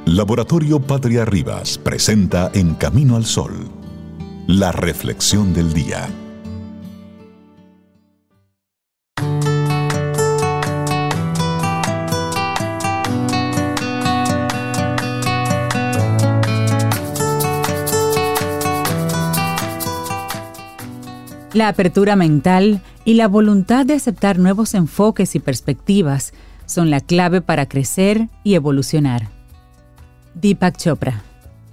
Laboratorio Patria Rivas presenta En Camino al Sol, la reflexión del día. La apertura mental y la voluntad de aceptar nuevos enfoques y perspectivas son la clave para crecer y evolucionar. Deepak Chopra.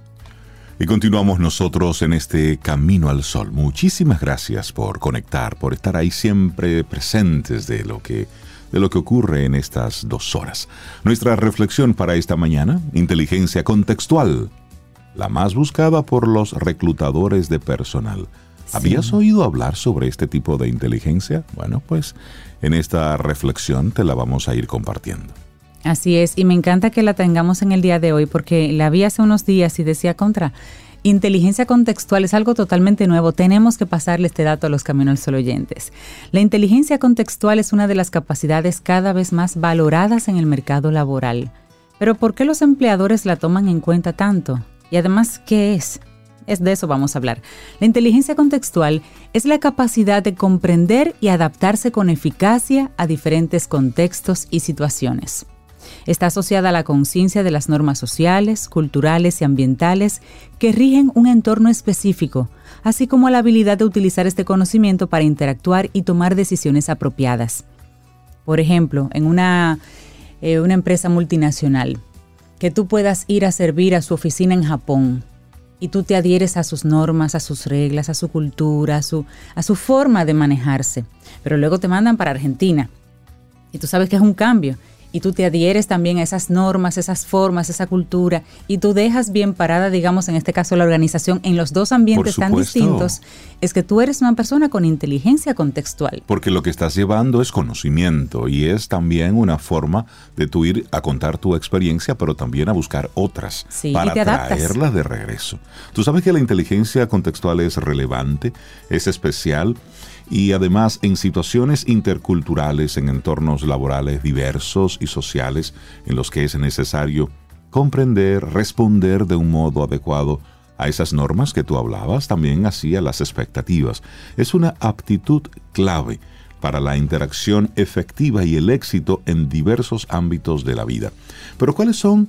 Y continuamos nosotros en este Camino al Sol. Muchísimas gracias por conectar, por estar ahí siempre presentes de lo que ocurre en estas 2 horas. Nuestra reflexión para esta mañana: inteligencia contextual, la más buscada por los reclutadores de personal. Sí. ¿Habías oído hablar sobre este tipo de inteligencia? Bueno, pues en esta reflexión te la vamos a ir compartiendo. Así es, y me encanta que la tengamos en el día de hoy porque la vi hace unos días y decía inteligencia contextual es algo totalmente nuevo. Tenemos que pasarle este dato a los Camino al Sol oyentes. La inteligencia contextual es una de las capacidades cada vez más valoradas en el mercado laboral. Pero ¿por qué los empleadores la toman en cuenta tanto? Y además, ¿qué es? De eso vamos a hablar. La inteligencia contextual es la capacidad de comprender y adaptarse con eficacia a diferentes contextos y situaciones. Está asociada a la conciencia de las normas sociales, culturales y ambientales que rigen un entorno específico, así como a la habilidad de utilizar este conocimiento para interactuar y tomar decisiones apropiadas. Por ejemplo, en una empresa multinacional, que tú puedas ir a servir a su oficina en Japón y tú te adhieres a sus normas, a sus reglas, a su cultura, a su forma de manejarse, pero luego te mandan para Argentina y tú sabes que es un cambio. Y tú te adhieres también a esas normas, esas formas, esa cultura, y tú dejas bien parada, digamos, en este caso la organización, en los 2 ambientes tan distintos, es que tú eres una persona con inteligencia contextual. Porque lo que estás llevando es conocimiento y es también una forma de tú ir a contar tu experiencia, pero también a buscar otras para traerlas de regreso. Tú sabes que la inteligencia contextual es relevante, es especial. Y además en situaciones interculturales, en entornos laborales diversos y sociales, en los que es necesario comprender, responder de un modo adecuado a esas normas que tú hablabas, también así a las expectativas. Es una aptitud clave para la interacción efectiva y el éxito en diversos ámbitos de la vida. Pero ¿cuáles son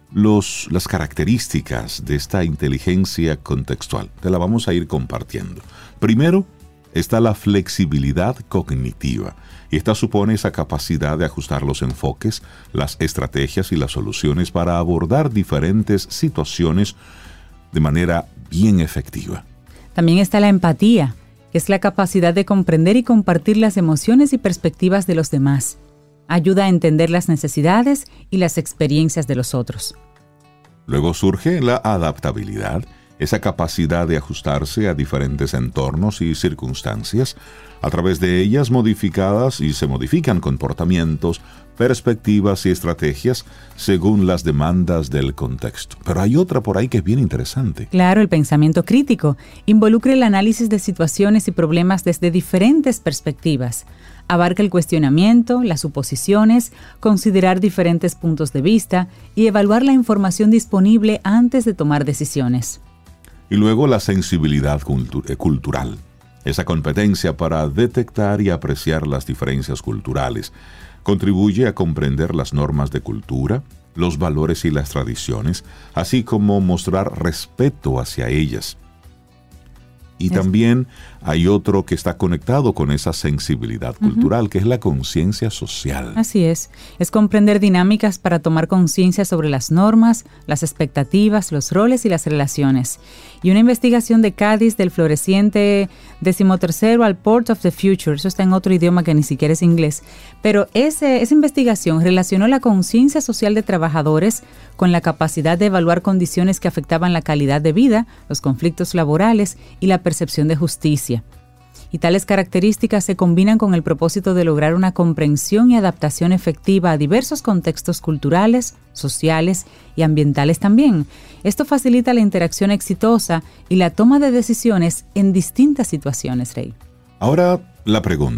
las características de esta inteligencia contextual? Te la vamos a ir compartiendo. Primero, está la flexibilidad cognitiva, y esta supone esa capacidad de ajustar los enfoques, las estrategias y las soluciones para abordar diferentes situaciones de manera bien efectiva. También está la empatía, que es la capacidad de comprender y compartir las emociones y perspectivas de los demás. Ayuda a entender las necesidades y las experiencias de los otros. Luego surge la adaptabilidad, esa capacidad de ajustarse a diferentes entornos y circunstancias, a través de ellas modificadas y se modifican comportamientos, perspectivas y estrategias según las demandas del contexto. Pero hay otra por ahí que es bien interesante. Claro, el pensamiento crítico involucra el análisis de situaciones y problemas desde diferentes perspectivas. Abarca el cuestionamiento, las suposiciones, considerar diferentes puntos de vista y evaluar la información disponible antes de tomar decisiones. Y luego la sensibilidad cultural, esa competencia para detectar y apreciar las diferencias culturales, contribuye a comprender las normas de cultura, los valores y las tradiciones, así como mostrar respeto hacia ellas. Y también hay otro que está conectado con esa sensibilidad cultural, que es la conciencia social. Así es comprender dinámicas para tomar conciencia sobre las normas, las expectativas, los roles y las relaciones. Y una investigación de Cádiz del floreciente 13º al Port of the Future, eso está en otro idioma que ni siquiera es inglés, pero esa investigación relacionó la conciencia social de trabajadores con la capacidad de evaluar condiciones que afectaban la calidad de vida, los conflictos laborales y la percepción de justicia. Y tales características se combinan con el propósito de lograr una comprensión y adaptación efectiva a diversos contextos culturales, sociales y ambientales también. Esto facilita la interacción exitosa y la toma de decisiones en distintas situaciones, Rey. Ahora la pregunta: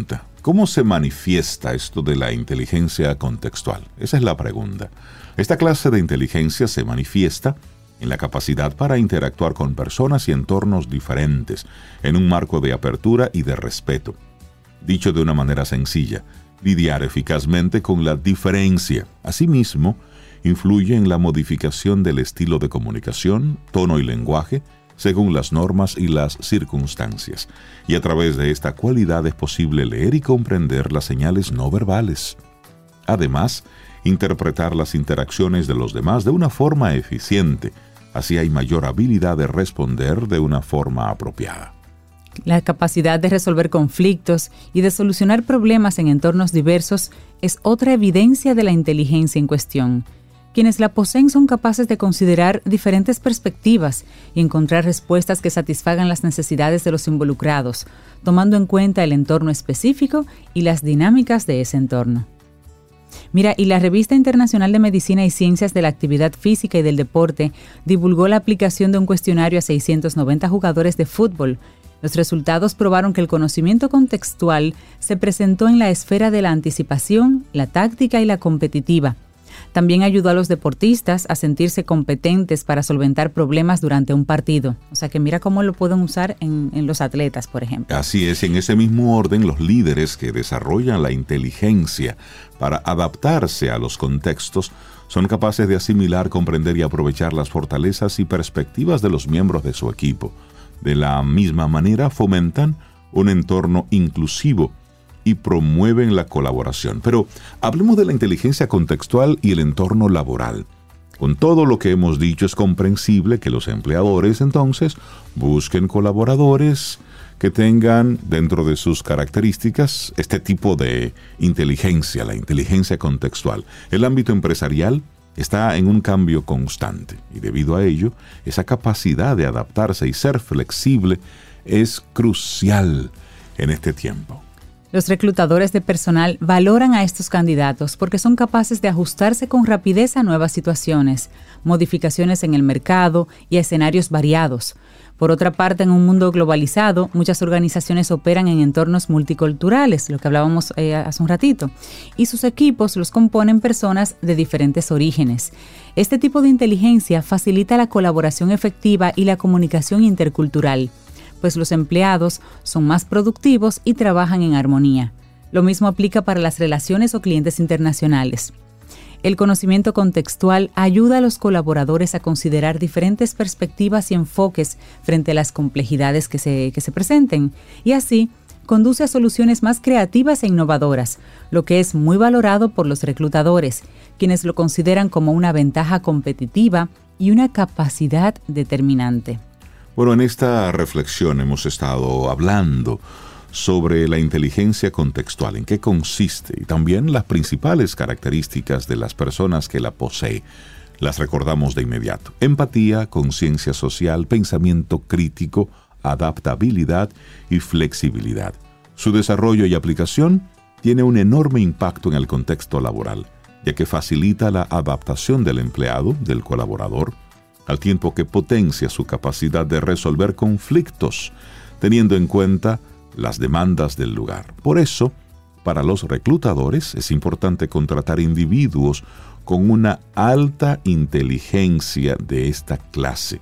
¿Cómo se manifiesta esto de la inteligencia contextual? Esa es la pregunta. Esta clase de inteligencia se manifiesta en la capacidad para interactuar con personas y entornos diferentes, en un marco de apertura y de respeto. Dicho de una manera sencilla, lidiar eficazmente con la diferencia. Asimismo, influye en la modificación del estilo de comunicación, tono y lenguaje, según las normas y las circunstancias. Y a través de esta cualidad es posible leer y comprender las señales no verbales. Además, interpretar las interacciones de los demás de una forma eficiente. Así hay mayor habilidad de responder de una forma apropiada. La capacidad de resolver conflictos y de solucionar problemas en entornos diversos es otra evidencia de la inteligencia en cuestión. Quienes la poseen son capaces de considerar diferentes perspectivas y encontrar respuestas que satisfagan las necesidades de los involucrados, tomando en cuenta el entorno específico y las dinámicas de ese entorno. Mira, y la Revista Internacional de Medicina y Ciencias de la Actividad Física y del Deporte divulgó la aplicación de un cuestionario a 690 jugadores de fútbol. Los resultados probaron que el conocimiento contextual se presentó en la esfera de la anticipación, la táctica y la competitiva. También ayudó a los deportistas a sentirse competentes para solventar problemas durante un partido. O sea que mira cómo lo pueden usar en los atletas, por ejemplo. Así es, en ese mismo orden, los líderes que desarrollan la inteligencia para adaptarse a los contextos son capaces de asimilar, comprender y aprovechar las fortalezas y perspectivas de los miembros de su equipo. De la misma manera, fomentan un entorno inclusivo y promueven la colaboración. Pero hablemos de la inteligencia contextual y el entorno laboral. Con todo lo que hemos dicho, es comprensible que los empleadores entonces busquen colaboradores que tengan dentro de sus características este tipo de inteligencia, la inteligencia contextual. El ámbito empresarial está en un cambio constante y debido a ello, esa capacidad de adaptarse y ser flexible es crucial en este tiempo. Los reclutadores de personal valoran a estos candidatos porque son capaces de ajustarse con rapidez a nuevas situaciones, modificaciones en el mercado y a escenarios variados. Por otra parte, en un mundo globalizado, muchas organizaciones operan en entornos multiculturales, lo que hablábamos hace un ratito, y sus equipos los componen personas de diferentes orígenes. Este tipo de inteligencia facilita la colaboración efectiva y la comunicación intercultural, pues los empleados son más productivos y trabajan en armonía. Lo mismo aplica para las relaciones o clientes internacionales. El conocimiento contextual ayuda a los colaboradores a considerar diferentes perspectivas y enfoques frente a las complejidades que se presenten, y así conduce a soluciones más creativas e innovadoras, lo que es muy valorado por los reclutadores, quienes lo consideran como una ventaja competitiva y una capacidad determinante. Bueno, en esta reflexión hemos estado hablando sobre la inteligencia contextual, en qué consiste y también las principales características de las personas que la poseen. Las recordamos de inmediato: empatía, conciencia social, pensamiento crítico, adaptabilidad y flexibilidad. Su desarrollo y aplicación tiene un enorme impacto en el contexto laboral, ya que facilita la adaptación del empleado, del colaborador, al tiempo que potencia su capacidad de resolver conflictos, teniendo en cuenta las demandas del lugar. Por eso, para los reclutadores es importante contratar individuos con una alta inteligencia de esta clase.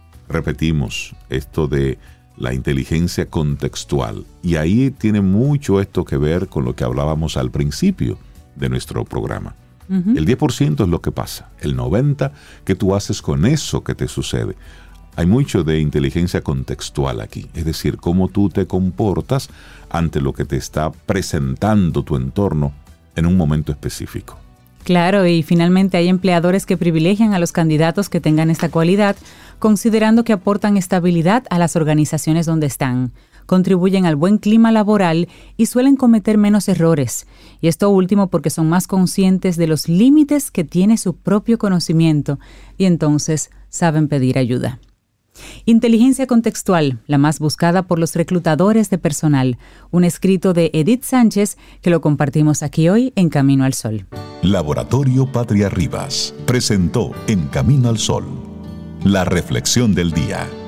Repetimos esto de la inteligencia contextual, y ahí tiene mucho esto que ver con lo que hablábamos al principio de nuestro programa. El 10% es lo que pasa, el 90% que tú haces con eso que te sucede. Hay mucho de inteligencia contextual aquí, es decir, cómo tú te comportas ante lo que te está presentando tu entorno en un momento específico. Claro, y finalmente hay empleadores que privilegian a los candidatos que tengan esta cualidad, considerando que aportan estabilidad a las organizaciones donde están, contribuyen al buen clima laboral y suelen cometer menos errores. Y esto último porque son más conscientes de los límites que tiene su propio conocimiento y entonces saben pedir ayuda. Inteligencia contextual, la más buscada por los reclutadores de personal. Un escrito de Edith Sánchez que lo compartimos aquí hoy en Camino al Sol. Laboratorio Patria Rivas presentó En Camino al Sol la reflexión del día.